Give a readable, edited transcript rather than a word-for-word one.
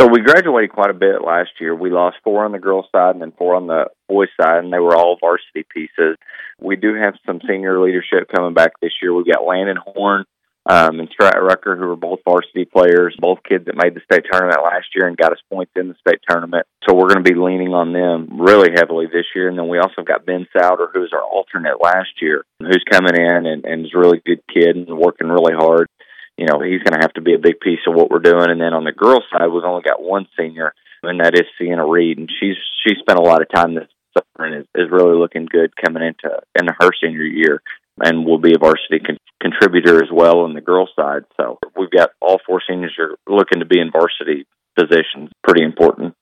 So we graduated quite a bit last year. We lost 4 on the girls' side and then 4 on the boys' side, and they were all varsity pieces. We do have some senior leadership coming back this year. We've got Landon Horn and Strat Rucker, who are both varsity players, both kids that made the state tournament last year and got us points in the state tournament. So we're going to be leaning on them really heavily this year. And then we also got Ben Souter, who was our alternate last year, who's coming in and is a really good kid and working really hard. You know, he's going to have to be a big piece of what we're doing. And then on the girls' side, we've only got one senior, and that is Sienna Reed. And she's spent a lot of time this summer and is really looking good coming into her senior year, and will be a varsity contributor as well on the girls' side. So we've got all 4 seniors are looking to be in varsity positions. Pretty important.